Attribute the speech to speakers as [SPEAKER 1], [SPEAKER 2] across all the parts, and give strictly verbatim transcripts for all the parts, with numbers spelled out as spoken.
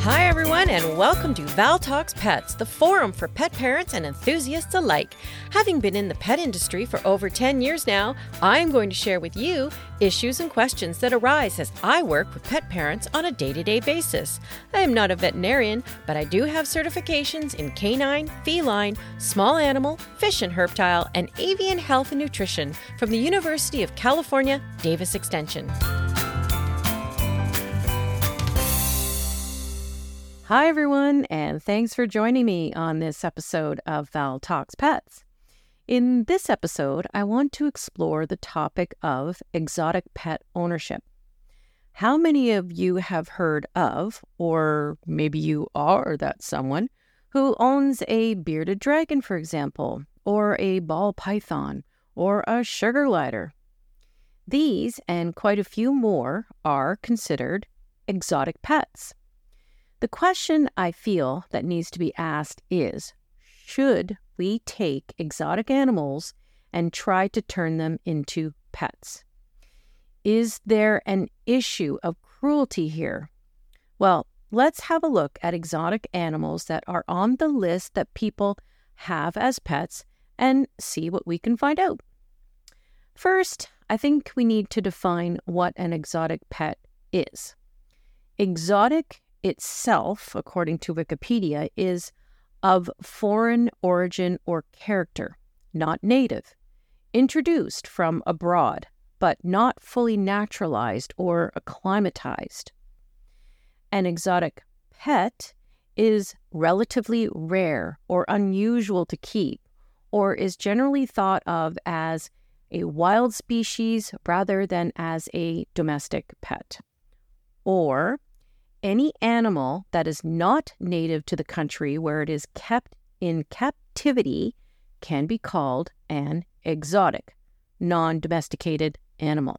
[SPEAKER 1] Hi everyone, and welcome to Val Talks Pets, the forum for pet parents and enthusiasts alike. Having been in the pet industry for over ten years now, I'm going to share with you issues and questions that arise as I work with pet parents on a day-to-day basis. I am not a veterinarian, but I do have certifications in canine, feline, small animal, fish and herptile, and avian health and nutrition from the University of California, Davis Extension. Hi, everyone, and thanks for joining me on this episode of Val Talks Pets. In this episode, I want to explore the topic of exotic pet ownership. How many of you have heard of, or maybe you are that someone, who owns a bearded dragon, for example, or a ball python, or a sugar glider? These, and quite a few more, are considered exotic pets. The question I feel that needs to be asked is, should we take exotic animals and try to turn them into pets? Is there an issue of cruelty here? Well, let's have a look at exotic animals that are on the list that people have as pets and see what we can find out. First, I think we need to define what an exotic pet is. Exotic itself, according to Wikipedia, is of foreign origin or character, not native, introduced from abroad, but not fully naturalized or acclimatized. An exotic pet is relatively rare or unusual to keep, or is generally thought of as a wild species rather than as a domestic pet. Or any animal that is not native to the country where it is kept in captivity can be called an exotic, non-domesticated animal.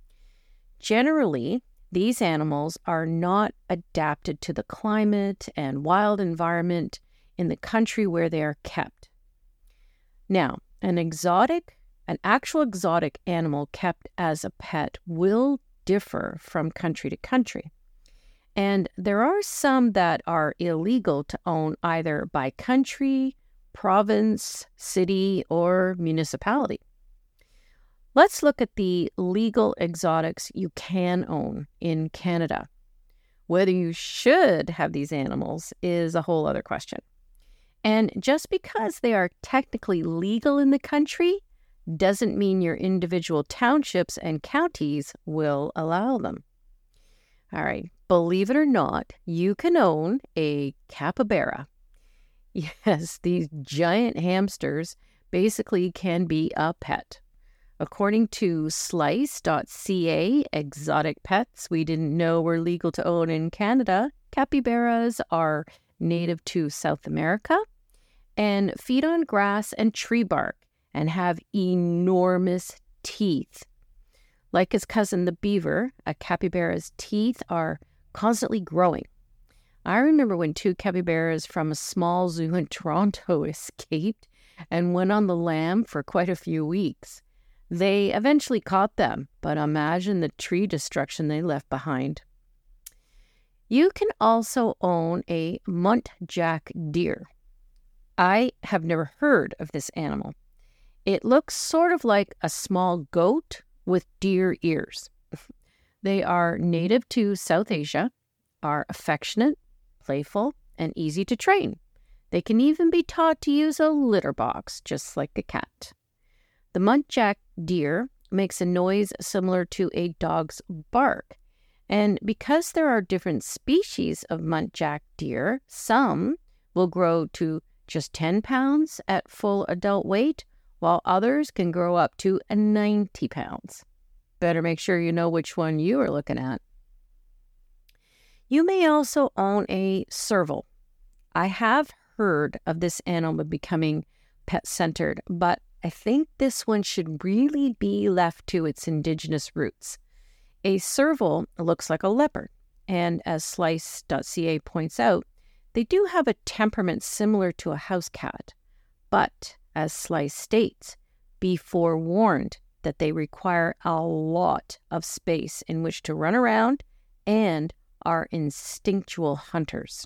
[SPEAKER 1] Generally, these animals are not adapted to the climate and wild environment in the country where they are kept. Now, an exotic, an actual exotic animal kept as a pet will differ from country to country. And there are some that are illegal to own either by country, province, city, or municipality. Let's look at the legal exotics you can own in Canada. Whether you should have these animals is a whole other question. And just because they are technically legal in the country doesn't mean your individual townships and counties will allow them. All right. Believe it or not, you can own a capybara. Yes, these giant hamsters basically can be a pet. According to slice dot c a, exotic pets we didn't know were legal to own in Canada. Capybaras are native to South America and feed on grass and tree bark and have enormous teeth. Like his cousin the beaver, a capybara's teeth are constantly growing. I remember when two capybaras from a small zoo in Toronto escaped and went on the lam for quite a few weeks. They eventually caught them, but imagine the tree destruction they left behind. You can also own a muntjac deer. I have never heard of this animal. It looks sort of like a small goat with deer ears. They are native to South Asia, are affectionate, playful, and easy to train. They can even be taught to use a litter box, just like a cat. The muntjac deer makes a noise similar to a dog's bark. And because there are different species of muntjac deer, some will grow to just ten pounds at full adult weight, while others can grow up to ninety pounds. Better make sure you know which one you are looking at. You may also own a serval. I have heard of this animal becoming pet-centered, but I think this one should really be left to its indigenous roots. A serval looks like a leopard, and as slice dot c a points out, they do have a temperament similar to a house cat. But, as Slice states, be forewarned that they require a lot of space in which to run around and are instinctual hunters.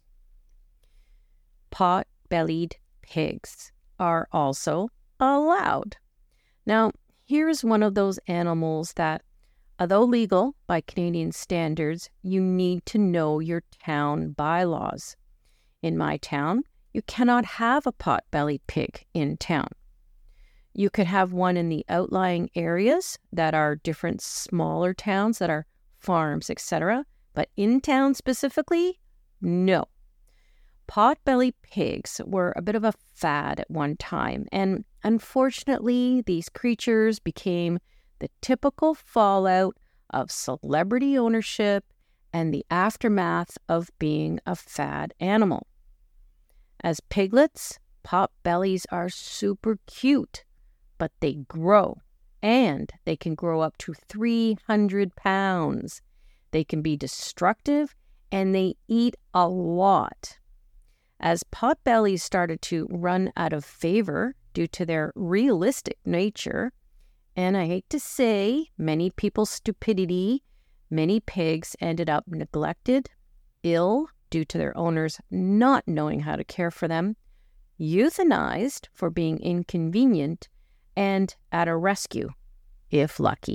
[SPEAKER 1] Pot-bellied pigs are also allowed. Now, here's one of those animals that, although legal by Canadian standards, you need to know your town bylaws. In my town, you cannot have a pot-bellied pig in town. You could have one in the outlying areas that are different smaller towns that are farms, et cetera. But in town specifically, no. Pot-bellied pigs were a bit of a fad at one time, and unfortunately, these creatures became the typical fallout of celebrity ownership and the aftermath of being a fad animal. As piglets, pot-bellies are super cute, but they grow, and they can grow up to three hundred pounds. They can be destructive, and they eat a lot. As pot-bellies started to run out of favor due to their realistic nature, and I hate to say, many people's stupidity, many pigs ended up neglected, ill due to their owners not knowing how to care for them, euthanized for being inconvenient, and at a rescue, if lucky.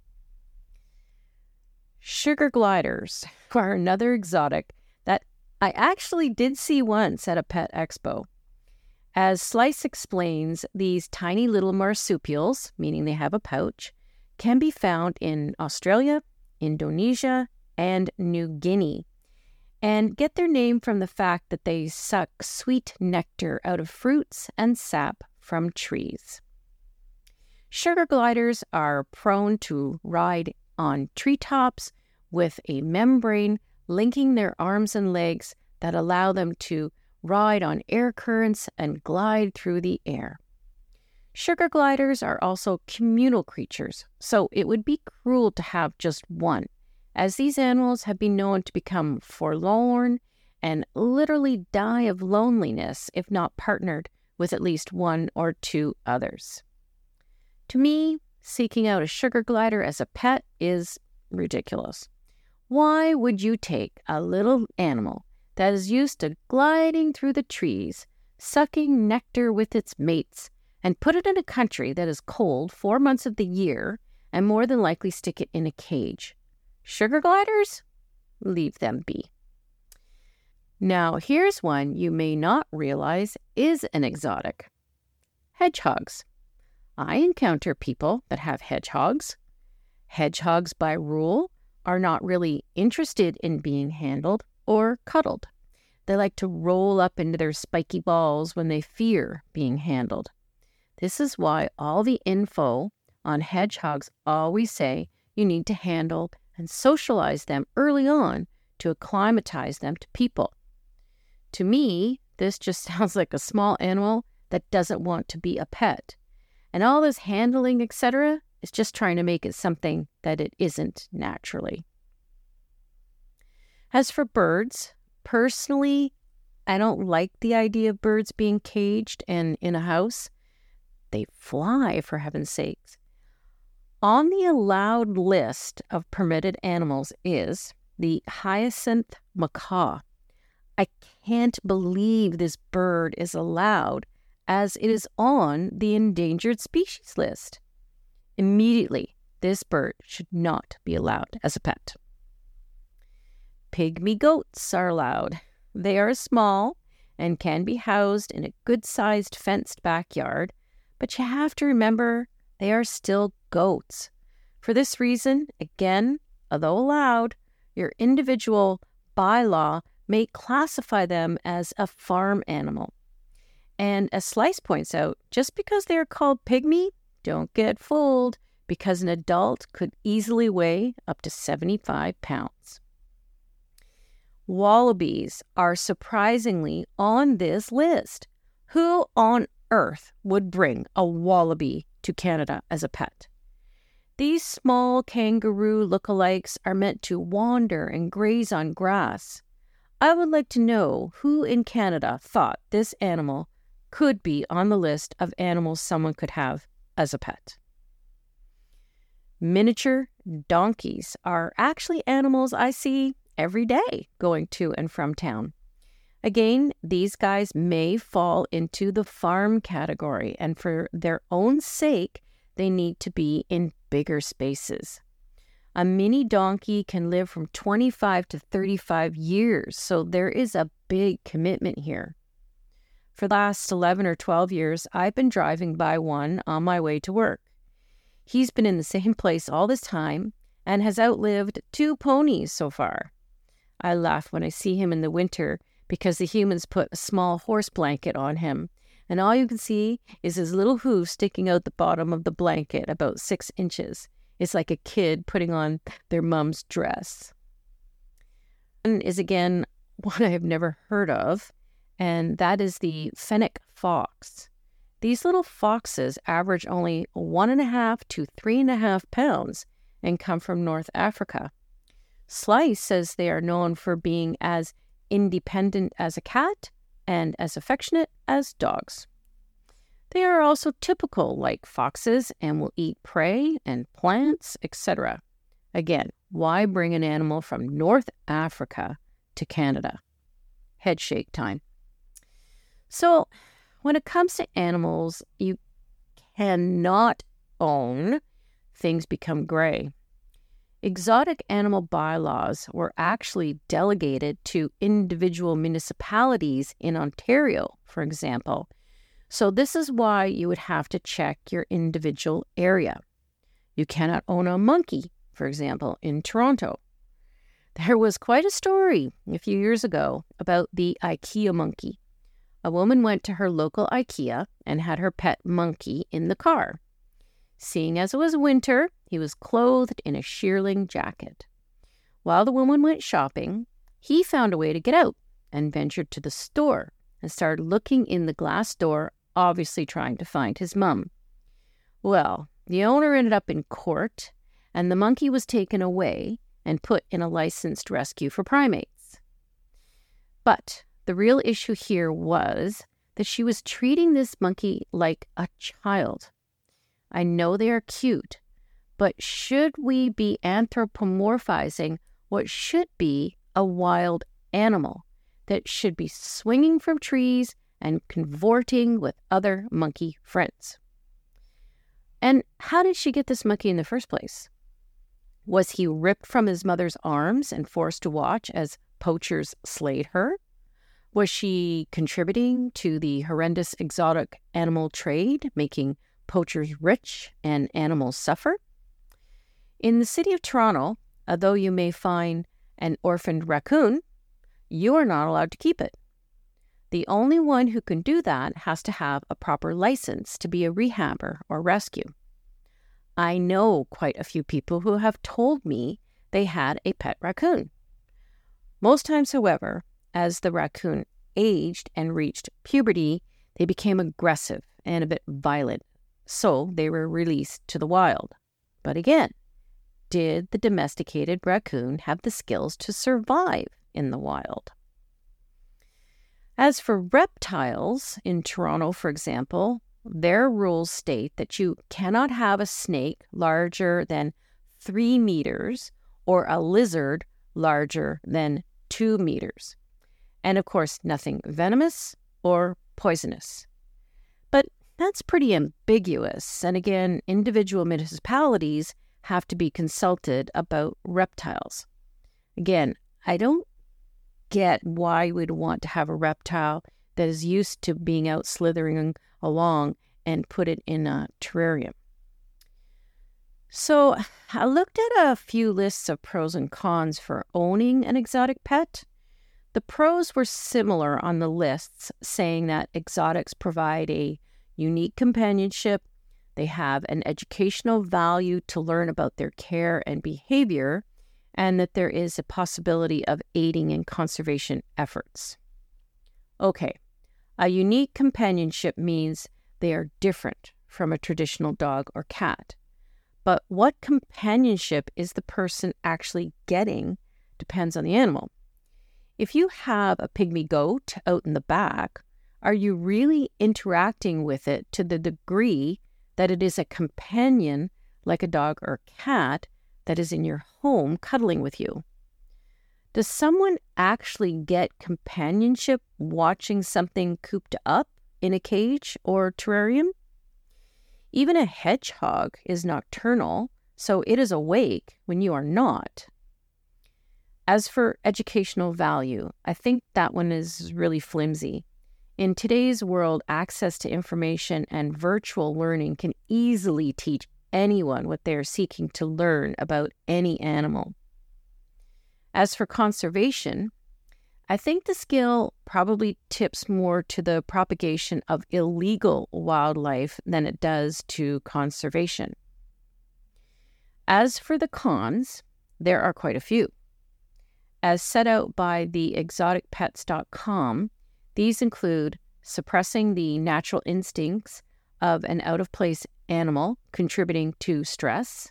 [SPEAKER 1] Sugar gliders are another exotic that I actually did see once at a pet expo. As Slice explains, these tiny little marsupials, meaning they have a pouch, can be found in Australia, Indonesia, and New Guinea, and get their name from the fact that they suck sweet nectar out of fruits and sap from trees. Sugar gliders are prone to ride on treetops with a membrane linking their arms and legs that allow them to ride on air currents and glide through the air. Sugar gliders are also communal creatures, so it would be cruel to have just one, as these animals have been known to become forlorn and literally die of loneliness if not partnered with at least one or two others. To me, seeking out a sugar glider as a pet is ridiculous. Why would you take a little animal that is used to gliding through the trees, sucking nectar with its mates, and put it in a country that is cold four months of the year and more than likely stick it in a cage? Sugar gliders? Leave them be. Now, here's one you may not realize is an exotic. Hedgehogs. I encounter people that have hedgehogs. Hedgehogs, by rule, are not really interested in being handled or cuddled. They like to roll up into their spiky balls when they fear being handled. This is why all the info on hedgehogs always say you need to handle and socialize them early on to acclimatize them to people. To me, this just sounds like a small animal that doesn't want to be a pet. And all this handling, et cetera, is just trying to make it something that it isn't naturally. As for birds, personally, I don't like the idea of birds being caged and in a house. They fly, for heaven's sakes. On the allowed list of permitted animals is the hyacinth macaw. I can't believe this bird is allowed, as it is on the endangered species list. Immediately, this bird should not be allowed as a pet. Pygmy goats are allowed. They are small and can be housed in a good-sized fenced backyard, but you have to remember they are still goats. For this reason, again, although allowed, your individual bylaw may classify them as a farm animal. And as Slice points out, just because they are called pygmy, don't get fooled, because an adult could easily weigh up to seventy-five pounds. Wallabies are surprisingly on this list. Who on earth would bring a wallaby to Canada as a pet? These small kangaroo lookalikes are meant to wander and graze on grass. I would like to know who in Canada thought this animal could be on the list of animals someone could have as a pet. Miniature donkeys are actually animals I see every day going to and from town. Again, these guys may fall into the farm category, and for their own sake, they need to be in bigger spaces. A mini donkey can live from twenty-five to thirty-five years, so there is a big commitment here. For the last eleven or twelve years, I've been driving by one on my way to work. He's been in the same place all this time and has outlived two ponies so far. I laugh when I see him in the winter because the humans put a small horse blanket on him, and all you can see is his little hoof sticking out the bottom of the blanket about six inches. It's like a kid putting on their mom's dress. One is, again, one I have never heard of, and that is the fennec fox. These little foxes average only one and a half to three and a half pounds and come from North Africa. Slice says they are known for being as independent as a cat and as affectionate as dogs. They are also typical like foxes and will eat prey and plants, et cetera. Again, why bring an animal from North Africa to Canada? Head shake time. So, when it comes to animals you cannot own, things become gray. Exotic animal bylaws were actually delegated to individual municipalities in Ontario, for example. So this is why you would have to check your individual area. You cannot own a monkey, for example, in Toronto. There was quite a story a few years ago about the IKEA monkey. A woman went to her local IKEA and had her pet monkey in the car. Seeing as it was winter, he was clothed in a shearling jacket. While the woman went shopping, he found a way to get out and ventured to the store and started looking in the glass door, obviously trying to find his mum. Well, the owner ended up in court, and the monkey was taken away and put in a licensed rescue for primates. But the real issue here was that she was treating this monkey like a child. I know they are cute, but should we be anthropomorphizing what should be a wild animal that should be swinging from trees and cavorting with other monkey friends? And how did she get this monkey in the first place? Was he ripped from his mother's arms and forced to watch as poachers slayed her? Was she contributing to the horrendous exotic animal trade, making poachers rich and animals suffer? In the city of Toronto, although you may find an orphaned raccoon, you are not allowed to keep it. The only one who can do that has to have a proper license to be a rehabber or rescue. I know quite a few people who have told me they had a pet raccoon. Most times, however, as the raccoon aged and reached puberty, they became aggressive and a bit violent, so they were released to the wild. But again, did the domesticated raccoon have the skills to survive in the wild? As for reptiles, in Toronto, for example, their rules state that you cannot have a snake larger than three meters or a lizard larger than two meters. And of course, nothing venomous or poisonous. But that's pretty ambiguous. And again, individual municipalities have to be consulted about reptiles. Again, I don't get why we'd want to have a reptile that is used to being out slithering along and put it in a terrarium. So I looked at a few lists of pros and cons for owning an exotic pet. The pros were similar on the lists, saying that exotics provide a unique companionship, they have an educational value to learn about their care and behavior, and that there is a possibility of aiding in conservation efforts. Okay, a unique companionship means they are different from a traditional dog or cat. But what companionship is the person actually getting depends on the animal. If you have a pygmy goat out in the back, are you really interacting with it to the degree that it is a companion like a dog or cat that is in your home cuddling with you? Does someone actually get companionship watching something cooped up in a cage or terrarium? Even a hedgehog is nocturnal, so it is awake when you are not. As for educational value, I think that one is really flimsy. In today's world, access to information and virtual learning can easily teach anyone what they are seeking to learn about any animal. As for conservation, I think the scale probably tips more to the propagation of illegal wildlife than it does to conservation. As for the cons, there are quite a few. As set out by the exotic pets dot com, these include suppressing the natural instincts of an out-of-place animal, contributing to stress.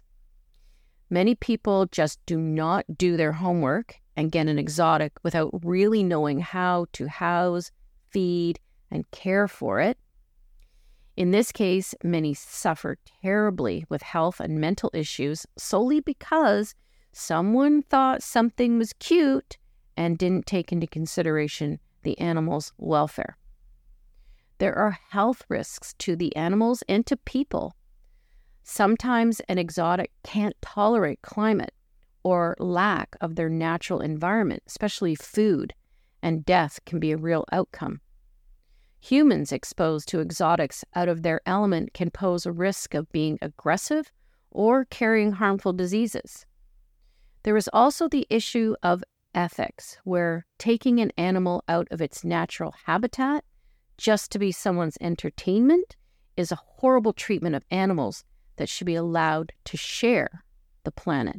[SPEAKER 1] Many people just do not do their homework and get an exotic without really knowing how to house, feed, and care for it. In this case, many suffer terribly with health and mental issues solely because someone thought something was cute and didn't take into consideration the animal's welfare. There are health risks to the animals and to people. Sometimes an exotic can't tolerate climate or lack of their natural environment, especially food, and death can be a real outcome. Humans exposed to exotics out of their element can pose a risk of being aggressive or carrying harmful diseases. There is also the issue of ethics, where taking an animal out of its natural habitat just to be someone's entertainment is a horrible treatment of animals that should be allowed to share the planet.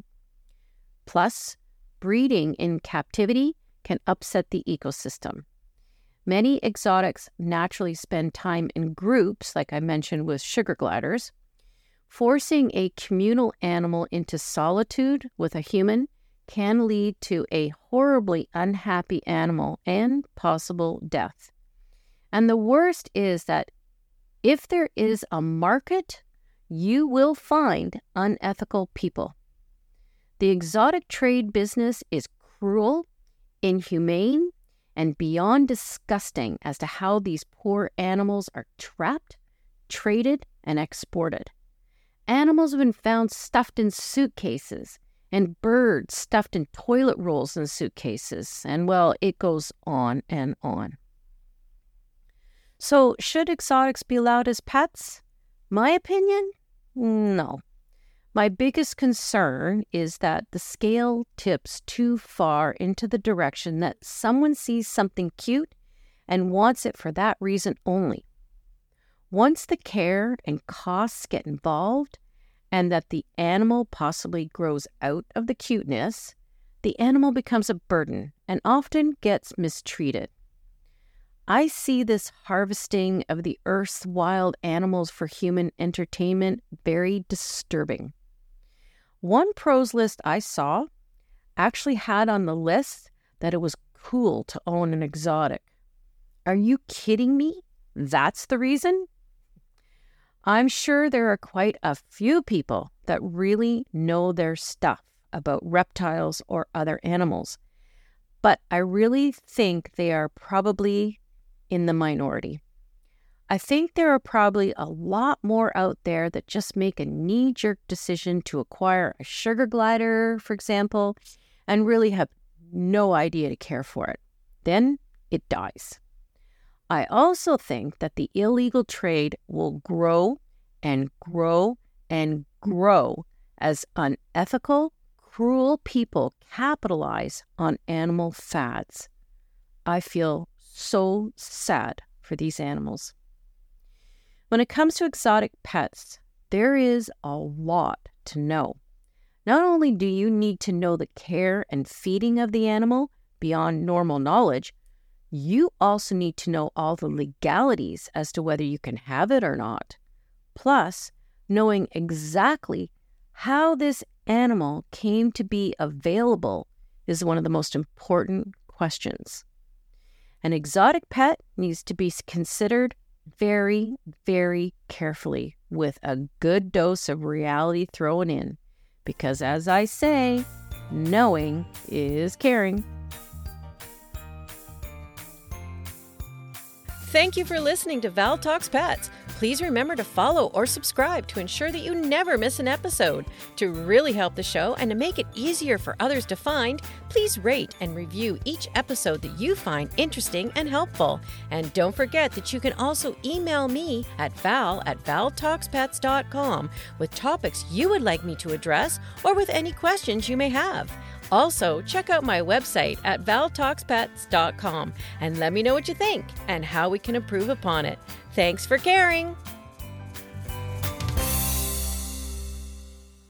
[SPEAKER 1] Plus, breeding in captivity can upset the ecosystem. Many exotics naturally spend time in groups, like I mentioned with sugar gliders. Forcing a communal animal into solitude with a human can lead to a horribly unhappy animal and possible death. And the worst is that if there is a market, you will find unethical people. The exotic trade business is cruel, inhumane, and beyond disgusting as to how these poor animals are trapped, traded, and exported. Animals have been found stuffed in suitcases, and birds stuffed in toilet rolls in suitcases, and well, it goes on and on. So, should exotics be allowed as pets? My opinion? No. My biggest concern is that the scale tips too far into the direction that someone sees something cute and wants it for that reason only. Once the care and costs get involved, and that the animal possibly grows out of the cuteness, the animal becomes a burden and often gets mistreated. I see this harvesting of the earth's wild animals for human entertainment very disturbing. One pros list I saw actually had on the list that it was cool to own an exotic. Are you kidding me? That's the reason? I'm sure there are quite a few people that really know their stuff about reptiles or other animals, but I really think they are probably in the minority. I think there are probably a lot more out there that just make a knee-jerk decision to acquire a sugar glider, for example, and really have no idea to care for it. Then it dies. I also think that the illegal trade will grow and grow and grow as unethical, cruel people capitalize on animal fads. I feel so sad for these animals. When it comes to exotic pets, there is a lot to know. Not only do you need to know the care and feeding of the animal beyond normal knowledge, you also need to know all the legalities as to whether you can have it or not. Plus, knowing exactly how this animal came to be available is one of the most important questions. An exotic pet needs to be considered very, very carefully with a good dose of reality thrown in, because as I say, knowing is caring. Thank you for listening to Val Talks Pets. Please remember to follow or subscribe to ensure that you never miss an episode. To really help the show and to make it easier for others to find, please rate and review each episode that you find interesting and helpful. And don't forget that you can also email me at val at val talks pets dot com with topics you would like me to address or with any questions you may have. Also, check out my website at val talks pets dot com and let me know what you think and how we can improve upon it. Thanks for caring.